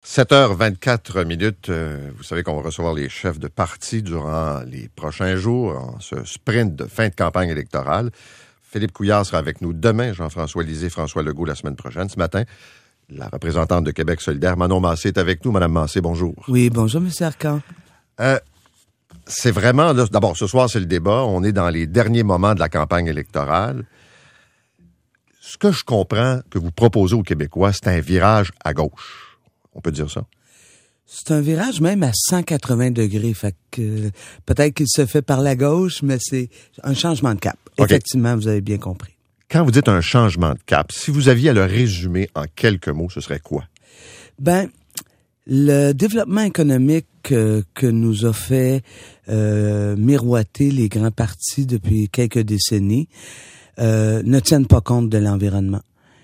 7h24. Vous savez qu'on va recevoir les chefs de parti durant les prochains jours en ce sprint de fin de campagne électorale. Philippe Couillard sera avec nous demain, Jean-François Lisée, François Legault la semaine prochaine. Ce matin, la représentante de Québec solidaire, Manon Massé, est avec nous. Madame Massé, bonjour. Oui, bonjour, M. Arcan. C'est vraiment... Là, d'abord, ce soir, c'est le débat. On est dans les derniers moments de la campagne électorale. Ce que je comprends que vous proposez aux Québécois, c'est un virage à gauche. On peut dire ça? C'est un virage même à 180 degrés. Fait que peut-être qu'il se fait par la gauche, mais c'est un changement de cap. Okay. Effectivement, vous avez bien compris. Quand vous dites un changement de cap, si vous aviez à le résumer en quelques mots, ce serait quoi? Le développement économique que nous a fait miroiter les grands partis depuis quelques décennies ne tiennent pas compte de l'environnement.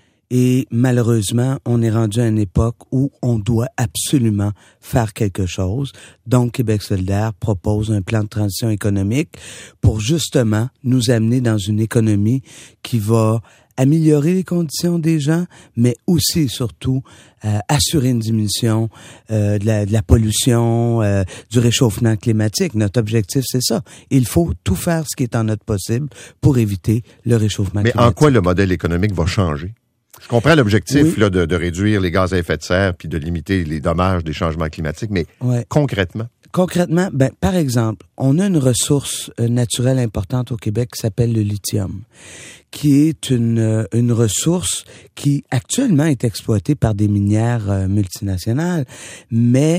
Et malheureusement, on est rendu à une époque où on doit absolument faire quelque chose. Donc, Québec solidaire propose un plan de transition économique pour justement nous amener dans une économie qui va améliorer les conditions des gens, mais aussi et surtout assurer une diminution de la pollution, du réchauffement climatique. Notre objectif, c'est ça. Il faut tout faire ce qui est en notre possible pour éviter le réchauffement climatique. Mais en quoi le modèle économique va changer? Je comprends l'objectif là, de réduire les gaz à effet de serre puis de limiter les dommages des changements climatiques, mais concrètement? Concrètement, par exemple, on a une ressource naturelle importante au Québec qui s'appelle le lithium, qui est une ressource qui actuellement est exploitée par des minières multinationales, mais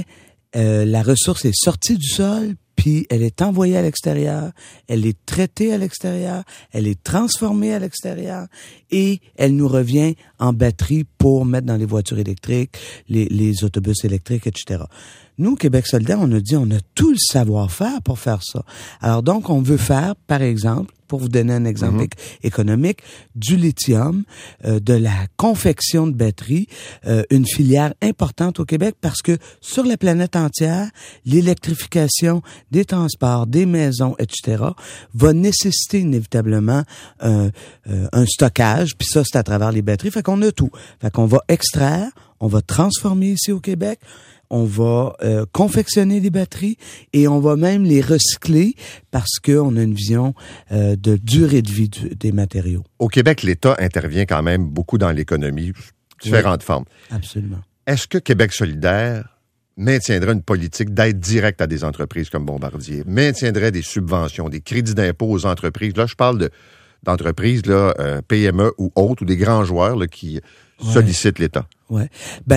la ressource est sortie du sol, puis elle est envoyée à l'extérieur, elle est traitée à l'extérieur, elle est transformée à l'extérieur et elle nous revient en batterie pour mettre dans les voitures électriques, les autobus électriques, etc. Nous, Québec solidaire, on a dit on a tout le savoir-faire pour faire ça. Alors donc, on veut faire, par exemple, pour vous donner un exemple économique, du lithium, de la confection de batteries, une filière importante au Québec parce que sur la planète entière, l'électrification des transports, des maisons, etc., va nécessiter inévitablement un stockage, puis ça, c'est à travers les batteries. Fait qu'on a tout. Fait qu'on va extraire, on va transformer ici au Québec, on va confectionner des batteries et on va même les recycler parce qu'on a une vision de durée de vie des matériaux. Au Québec, l'État intervient quand même beaucoup dans l'économie, différentes formes. Absolument. Est-ce que Québec solidaire maintiendrait une politique d'aide directe à des entreprises comme Bombardier, maintiendrait des subventions, des crédits d'impôt aux entreprises? Là, je parle d'entreprises PME ou autres, ou des grands joueurs là, qui sollicitent l'État. Ouais.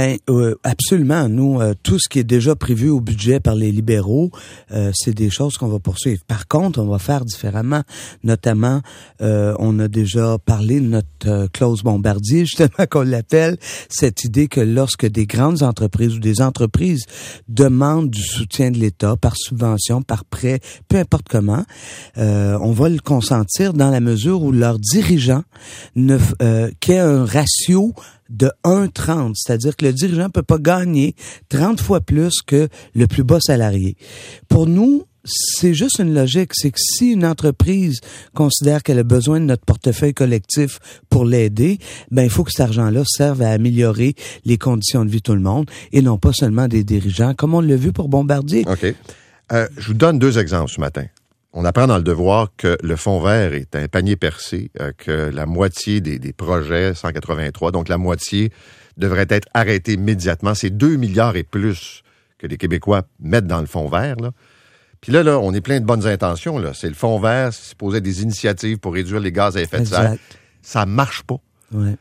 Absolument. Nous, tout ce qui est déjà prévu au budget par les libéraux, c'est des choses qu'on va poursuivre. Par contre, on va faire différemment. Notamment, on a déjà parlé de notre clause Bombardier, justement, qu'on l'appelle, cette idée que lorsque des grandes entreprises ou des entreprises demandent du soutien de l'État par subvention, par prêt, peu importe comment, on va le consentir dans la mesure où leurs dirigeants qui a un ratio de 1,30, c'est-à-dire que le dirigeant peut pas gagner 30 fois plus que le plus bas salarié. Pour nous, c'est juste une logique, c'est que si une entreprise considère qu'elle a besoin de notre portefeuille collectif pour l'aider, il faut que cet argent-là serve à améliorer les conditions de vie de tout le monde et non pas seulement des dirigeants, comme on l'a vu pour Bombardier. OK. Je vous donne 2 exemples ce matin. On apprend dans le devoir que le fonds vert est un panier percé, que la moitié des projets, 183, donc la moitié, devrait être arrêtée immédiatement. C'est 2 milliards et plus que les Québécois mettent dans le fonds vert, là. Puis là, on est plein de bonnes intentions, là. C'est le fonds vert, c'est supposé des initiatives pour réduire les gaz à effet de serre. Ça marche pas. Ouais.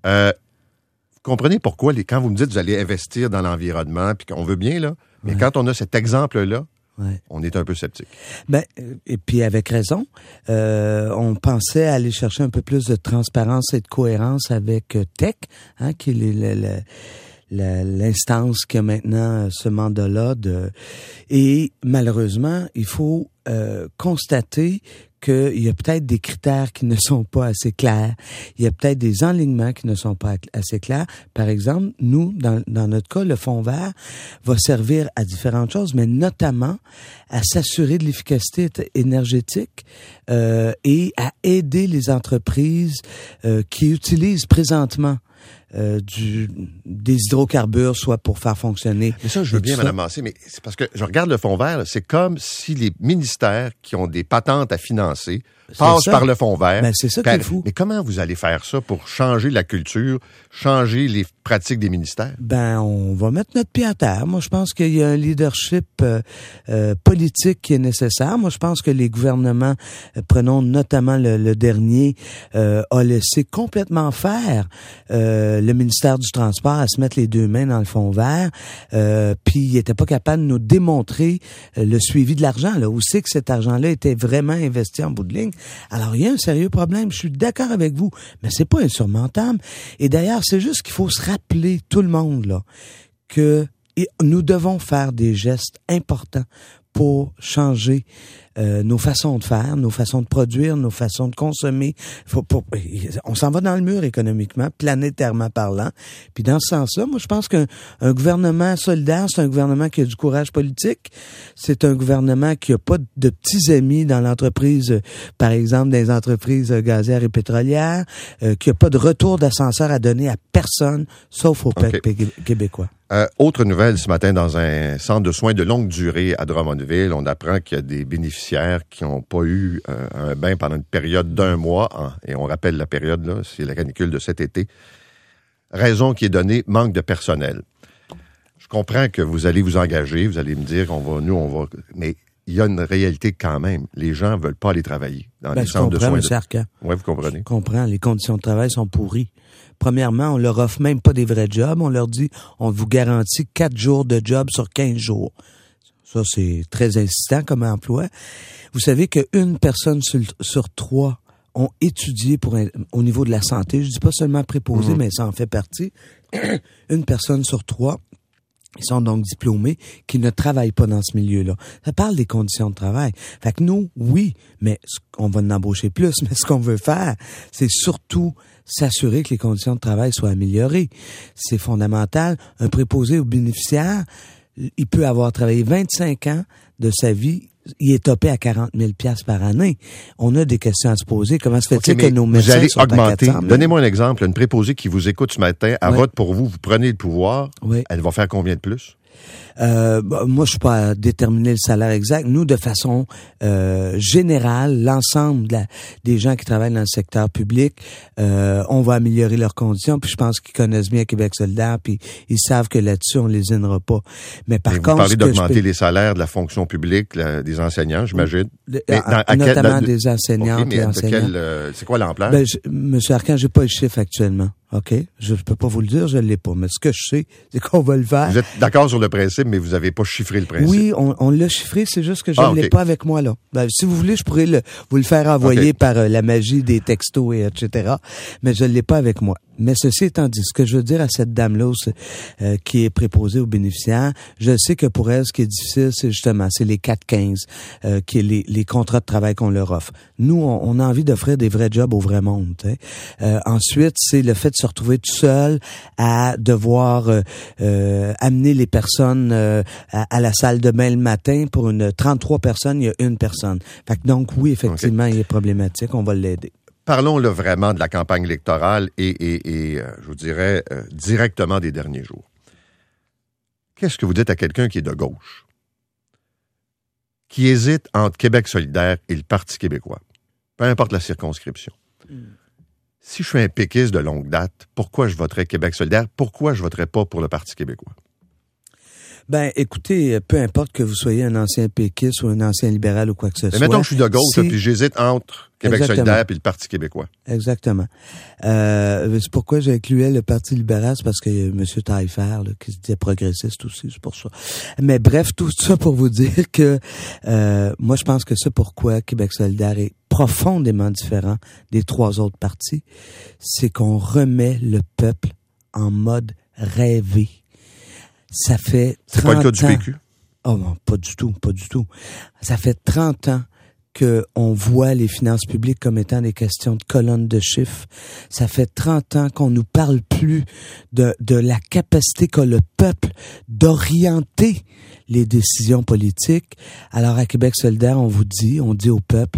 Vous comprenez pourquoi, quand vous me dites que vous allez investir dans l'environnement, puis qu'on veut bien, là, mais quand on a cet exemple-là, on est un peu sceptique. Et puis avec raison, on pensait aller chercher un peu plus de transparence et de cohérence avec TEC, qui est l'instance qui a maintenant ce mandat-là. Et malheureusement, il faut constater qu'il y a peut-être des critères qui ne sont pas assez clairs. Il y a peut-être des enlignements qui ne sont pas assez clairs. Par exemple, nous, dans notre cas, le fonds vert va servir à différentes choses, mais notamment à s'assurer de l'efficacité énergétique et à aider les entreprises qui utilisent présentement des hydrocarbures, soit pour faire fonctionner. Mais ça, je veux bien, Mme Massé, mais c'est parce que je regarde le fonds vert, là, c'est comme si les ministères qui ont des patentes à financer passent par le fonds vert. Ben, c'est ça qui est fou. Mais comment vous allez faire ça pour changer la culture, changer les pratiques des ministères? Ben, on va mettre notre pied à terre. Moi, je pense qu'il y a un leadership politique qui est nécessaire. Moi, je pense que les gouvernements, prenons notamment le dernier, a laissé complètement faire le ministère du Transport à se mettre les deux mains dans le fonds vert, puis il était pas capable de nous démontrer le suivi de l'argent, là, où c'est que cet argent-là était vraiment investi en bout de ligne. Alors, il y a un sérieux problème, je suis d'accord avec vous, mais c'est pas insurmontable. Et d'ailleurs, c'est juste qu'il faut se rappeler, tout le monde, là, que nous devons faire des gestes importants pour changer nos façons de faire, nos façons de produire, nos façons de consommer. On s'en va dans le mur économiquement, planétairement parlant. Puis dans ce sens-là, moi, je pense qu'un gouvernement solidaire, c'est un gouvernement qui a du courage politique. C'est un gouvernement qui a pas de petits amis dans l'entreprise, par exemple, des entreprises gazières et pétrolières, qui a pas de retour d'ascenseur à donner à personne, sauf au peuple québécois. Autre nouvelle ce matin, dans un centre de soins de longue durée à Drummondville, on apprend qu'il y a des bénéficiaires qui n'ont pas eu un bain pendant une période d'1 mois, et on rappelle la période, là, c'est la canicule de cet été. Raison qui est donnée, manque de personnel. Je comprends que vous allez vous engager, vous allez me dire on va, mais il y a une réalité quand même. Les gens veulent pas aller travailler dans les centres de soins. M. Arcan. Oui, vous comprenez. Je comprends, les conditions de travail sont pourries. Premièrement, on leur offre même pas des vrais jobs. On leur dit, on vous garantit 4 jours de job sur 15 jours. Ça, c'est très insistant comme emploi. Vous savez qu'une personne sur 3 ont étudié au niveau de la santé. Je dis pas seulement préposé, mais ça en fait partie. Une personne sur 3, ils sont donc diplômés, qui ne travaillent pas dans ce milieu-là. Ça parle des conditions de travail. Fait que nous, oui, mais on va en embaucher plus, mais ce qu'on veut faire, c'est surtout s'assurer que les conditions de travail soient améliorées. C'est fondamental. Un préposé aux bénéficiaires, il peut avoir travaillé 25 ans de sa vie, il est topé à 40 000 $ par année. On a des questions à se poser. Comment se fait-il que nos médecins vous allez sont augmenter. à 400 000? Donnez-moi un exemple. Une préposée qui vous écoute ce matin, elle vote pour vous, vous prenez le pouvoir, elle va faire combien de plus? Moi, je suis pas à déterminer le salaire exact. Nous, de façon générale, l'ensemble des gens qui travaillent dans le secteur public, on va améliorer leurs conditions. Puis je pense qu'ils connaissent bien Québec solidaire, puis ils savent que là-dessus, on les lésinera pas. Mais par contre, vous parlez d'augmenter les salaires de la fonction publique, des enseignants, j'imagine. Notamment des enseignantes et enseignants. C'est quoi l'ampleur? Monsieur Arcan, j'ai pas le chiffre actuellement. OK? Je peux pas vous le dire, je l'ai pas. Mais ce que je sais, c'est qu'on va le faire. Vous êtes d'accord sur le principe, mais vous avez pas chiffré le principe. Oui, on l'a chiffré, c'est juste que je ne l'ai pas avec moi, là. Si vous voulez, je pourrais vous le faire envoyer par la magie des textos et etc. Mais je ne l'ai pas avec moi. Mais ceci étant dit, ce que je veux dire à cette dame-là qui est préposée aux bénéficiaires, je sais que pour elle, ce qui est difficile, c'est justement, c'est les 4-15, qui est les contrats de travail qu'on leur offre. Nous, on a envie d'offrir des vrais jobs au vrai monde. Ensuite, c'est le fait de se retrouver tout seul à devoir amener les personnes à la salle de bain le matin. Pour 33 personnes, il y a une personne. Fait que donc, oui, effectivement, il est problématique. On va l'aider. Parlons là vraiment de la campagne électorale et je vous dirais directement des derniers jours. Qu'est-ce que vous dites à quelqu'un qui est de gauche, qui hésite entre Québec solidaire et le Parti québécois, peu importe la circonscription? Si je suis un péquiste de longue date, pourquoi je voterais Québec solidaire? Pourquoi je voterais pas pour le Parti québécois? Ben, écoutez, peu importe que vous soyez un ancien péquiste ou un ancien libéral ou quoi que ce soit. Mais mettons que je suis de gauche, puis j'hésite entre Québec solidaire et le Parti québécois. Exactement. C'est pourquoi j'incluais le Parti libéral, c'est parce que M. Taillefer, là, qui se disait progressiste aussi, c'est pour ça. Mais bref, tout ça pour vous dire que moi, je pense que c'est pourquoi Québec solidaire est profondément différent des 3 autres partis, c'est qu'on remet le peuple en mode rêvé. Ça fait 30 ans... C'est pas le cas du PQ? Oh non, pas du tout, pas du tout. Ça fait 30 ans qu'on voit les finances publiques comme étant des questions de colonnes de chiffres. Ça fait 30 ans qu'on nous parle plus de la capacité qu'a le peuple d'orienter les décisions politiques. Alors, à Québec solidaire, on dit au peuple,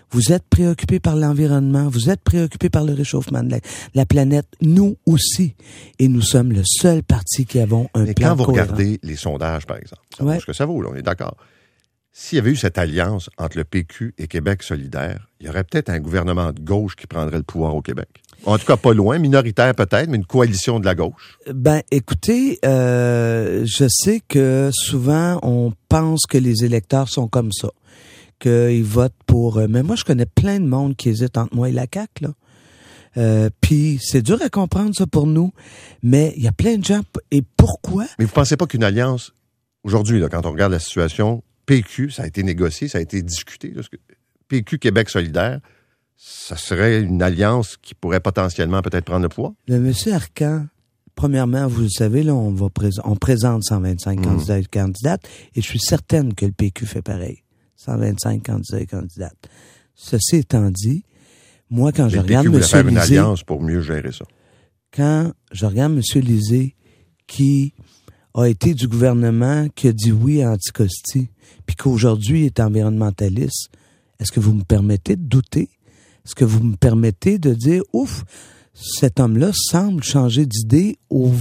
Vous êtes préoccupés par l'environnement, vous êtes préoccupés par le réchauffement de la planète, nous aussi. Et nous sommes le seul parti qui avons un Mais plan quand vous cohérent. regardez les sondages, par exemple, ça vaut ce que ça vaut, là, on est d'accord. S'il y avait eu cette alliance entre le PQ et Québec solidaire, il y aurait peut-être un gouvernement de gauche qui prendrait le pouvoir au Québec. En tout cas, pas loin, minoritaire peut-être, mais une coalition de la gauche. Ben, écoutez, je sais que souvent, on pense que les électeurs sont comme ça, qu'ils votent pour... mais moi, je connais plein de monde qui hésite entre moi et la CAQ, là. Puis c'est dur à comprendre ça pour nous, mais il y a plein de gens. Et pourquoi? Mais vous pensez pas qu'une alliance, aujourd'hui, là, quand on regarde la situation, PQ, ça a été négocié, ça a été discuté, là, PQ Québec solidaire, ça serait une alliance qui pourrait potentiellement peut-être prendre le pouvoir? Le monsieur Arcan, premièrement, vous le savez, là, on présente 125 candidats et candidates, et je suis certaine que le PQ fait pareil. 125 candidats et candidates. Ceci étant dit, moi, quand je regarde M. Lisée... faire une alliance pour mieux gérer ça. Quand je regarde M. Lisée, qui a été du gouvernement, qui a dit oui à Anticosti, puis qu'aujourd'hui est environnementaliste, est-ce que vous me permettez de douter? Est-ce que vous me permettez de dire, ouf, cet homme-là semble changer d'idée au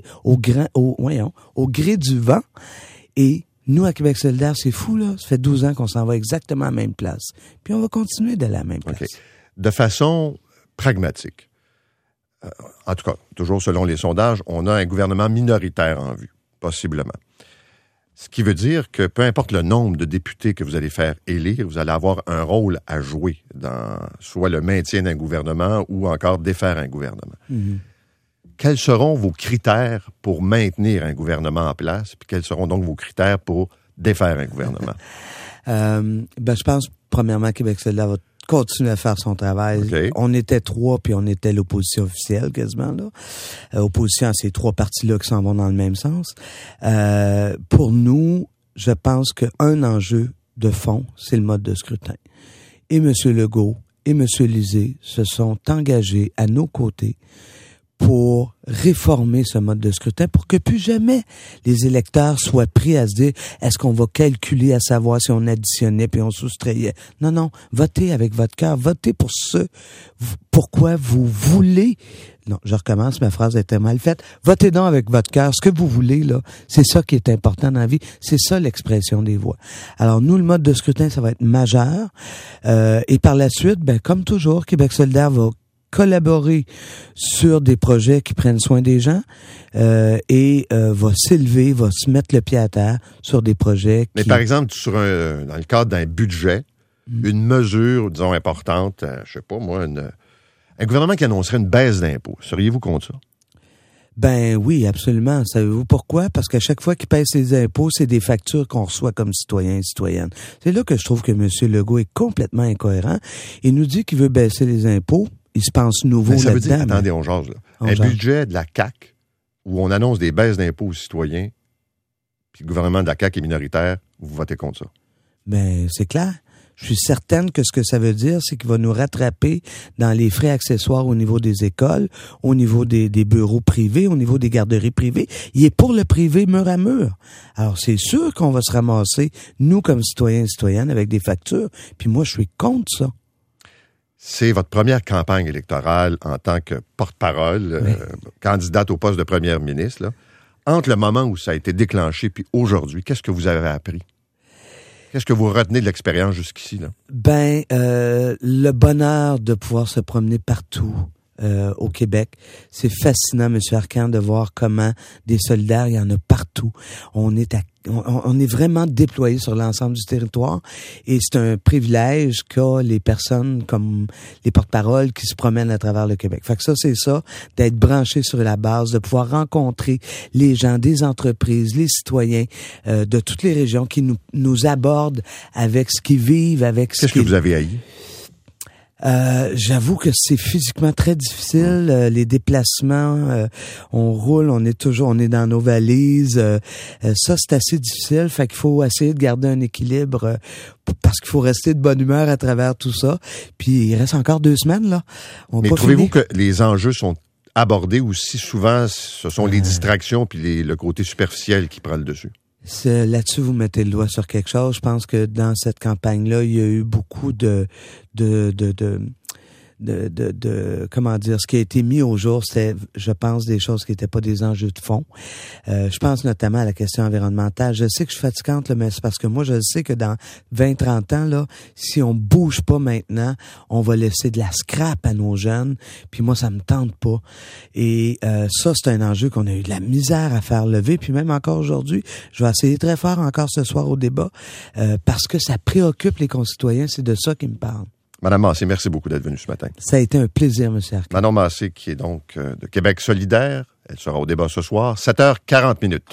gré du vent, et nous, à Québec solidaire, c'est fou, là. Ça fait 12 ans qu'on s'en va exactement à la même place. Puis on va continuer d'aller à la même place. Okay. De façon pragmatique, en tout cas, toujours selon les sondages, on a un gouvernement minoritaire en vue, possiblement. Ce qui veut dire que peu importe le nombre de députés que vous allez faire élire, vous allez avoir un rôle à jouer dans soit le maintien d'un gouvernement ou encore défaire un gouvernement. Mm-hmm. Quels seront vos critères pour maintenir un gouvernement en place? Puis quels seront donc vos critères pour défaire un gouvernement? Je pense, premièrement, Québec solidaire va continuer à faire son travail. Okay. On était 3, puis on était l'opposition officielle, quasiment, là. Opposition à ces 3 partis-là qui s'en vont dans le même sens. Pour nous, je pense qu'un enjeu de fond, c'est le mode de scrutin. Et M. Legault et M. Lisée se sont engagés à nos côtés pour réformer ce mode de scrutin pour que plus jamais les électeurs soient pris à se dire est-ce qu'on va calculer à savoir si on additionnait puis on soustrayait. Non, votez avec votre cœur, votez pour pourquoi vous voulez. Non, je recommence, ma phrase était mal faite. Votez donc avec votre cœur, ce que vous voulez, là, c'est ça qui est important dans la vie, c'est ça l'expression des voix. Alors nous, le mode de scrutin, ça va être majeur, et par la suite, comme toujours, Québec solidaire va collaborer sur des projets qui prennent soin des gens et va s'élever, va se mettre le pied à terre sur des projets qui... Mais par exemple, dans le cadre d'un budget, une mesure, disons, importante, je sais pas moi, un gouvernement qui annoncerait une baisse d'impôts, seriez-vous contre ça? Ben oui, absolument. Savez-vous pourquoi? Parce qu'à chaque fois qu'il paye ses impôts, c'est des factures qu'on reçoit comme citoyens et citoyennes. C'est là que je trouve que M. Legault est complètement incohérent. Il nous dit qu'il veut baisser les impôts. Il se pense nouveau là-dedans. Ça veut dire, attendez, on jase, là. Budget de la CAQ où on annonce des baisses d'impôts aux citoyens, puis le gouvernement de la CAQ est minoritaire, vous votez contre ça? Ben, c'est clair. Je suis certaine que ce que ça veut dire, c'est qu'il va nous rattraper dans les frais accessoires au niveau des écoles, au niveau des bureaux privés, au niveau des garderies privées. Il est pour le privé mur à mur. Alors, c'est sûr qu'on va se ramasser, nous, comme citoyens et citoyennes, avec des factures. Puis moi, je suis contre ça. C'est votre première campagne électorale en tant que porte-parole, oui. Candidate au poste de première ministre. Là. Entre le moment où ça a été déclenché puis aujourd'hui, qu'est-ce que vous avez appris? Qu'est-ce que vous retenez de l'expérience jusqu'ici? Là? Le bonheur de pouvoir se promener partout au Québec. C'est fascinant, M. Arcan, de voir comment des solidaires, il y en a partout. On est vraiment déployés sur l'ensemble du territoire et c'est un privilège qu'a les personnes comme les porte-paroles qui se promènent à travers le Québec. Fait que ça, c'est ça, d'être branché sur la base, de pouvoir rencontrer les gens, des entreprises, les citoyens de toutes les régions qui nous abordent avec ce qu'ils vivent, avec ce Qu'est-ce que vous avez haï? J'avoue que c'est physiquement très difficile. Les déplacements, on roule, on est dans nos valises. Ça, c'est assez difficile. Fait qu'il faut essayer de garder un équilibre parce qu'il faut rester de bonne humeur à travers tout ça. Puis il reste encore 2 semaines, là. Mais trouvez-vous que les enjeux sont abordés aussi souvent, ce sont les distractions puis le côté superficiel qui prend le dessus? Là-dessus, vous mettez le doigt sur quelque chose. Je pense que dans cette campagne-là, il y a eu beaucoup comment dire, ce qui a été mis au jour, c'est, je pense, des choses qui n'étaient pas des enjeux de fond. Je pense notamment à la question environnementale. Je sais que je suis fatigante, là, mais c'est parce que moi, je sais que dans 20-30 ans, là, si on bouge pas maintenant, on va laisser de la scrap à nos jeunes. Puis moi, ça me tente pas. Et ça, c'est un enjeu qu'on a eu de la misère à faire lever. Puis même encore aujourd'hui, je vais essayer très fort encore ce soir au débat, parce que ça préoccupe les concitoyens. C'est de ça qu'ils me parlent. Madame Massé, merci beaucoup d'être venue ce matin. Ça a été un plaisir, M. Arquette. Manon Massé, qui est donc de Québec solidaire. Elle sera au débat ce soir, 7h40.